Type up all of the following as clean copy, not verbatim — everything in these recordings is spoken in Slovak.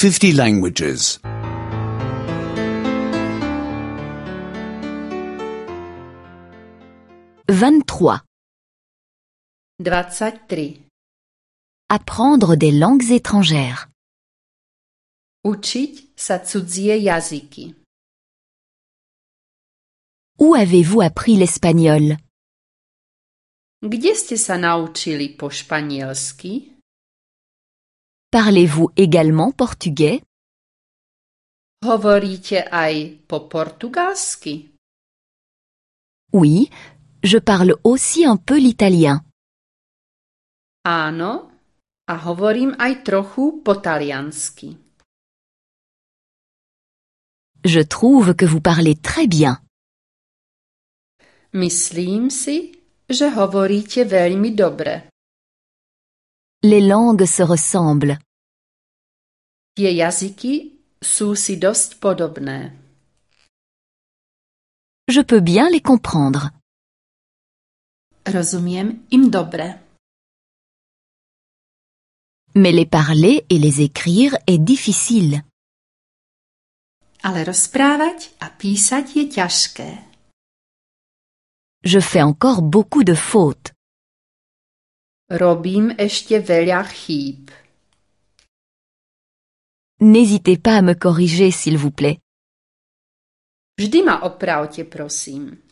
50 languages. 23. 23. Apprendre des langues étrangères. Učiť sa cudzie jazyky. Où avez-vous appris l'espagnol? Kde ste sa naučili po španielsky? Parlez-vous également portugais? Hovoríte aj po portugalsky? Oui, je parle aussi un peu l'italien. Áno, a hovorím aj trochu po taliansky. Je trouve que vous parlez très bien. Myslím si, že hovoríte veľmi dobre. Les langues se ressemblent. Tie jazyky sú si dosť podobné. Je peux bien les comprendre. Rozumiem im dobre. Mais les parler et les écrire est difficile. Ale rozprávať a písať je ťažké. Je fais encore beaucoup de fautes. Robím ešte veľa chýb. N'hésitez pas à me corriger, s'il vous plaît. Vždy ma opravte, prosím.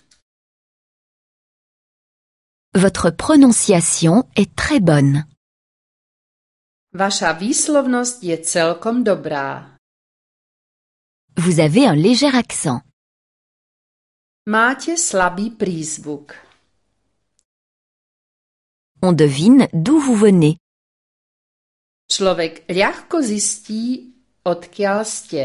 Votre prononciation est très bonne. Vaša výslovnosť je celkom dobrá. Vous avez un léger accent. Máte slabý prízvuk. On devine d'où vous venez. Človek ľahko zistí, odkiaľ ste.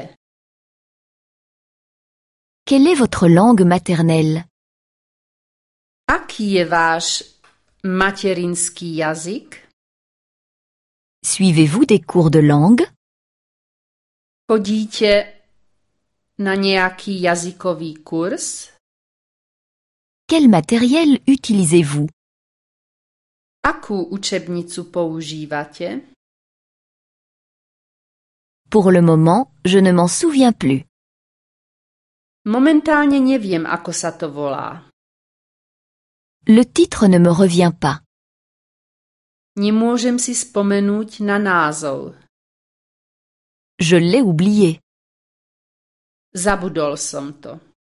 Quelle est votre langue maternelle? Aký je váš materinský jazyk? Suivez-vous des cours de langue? Chodíte na nejaký jazykový kurz? Quel matériel utilisez-vous? Akú učebnicu používate? Pour le moment, je ne m'en souviens plus. Momentálne neviem, ako sa to volá. Le titre ne me revient pas. Nemôžem si spomenúť na názov. Je l'ai oublié. Zabudol som to.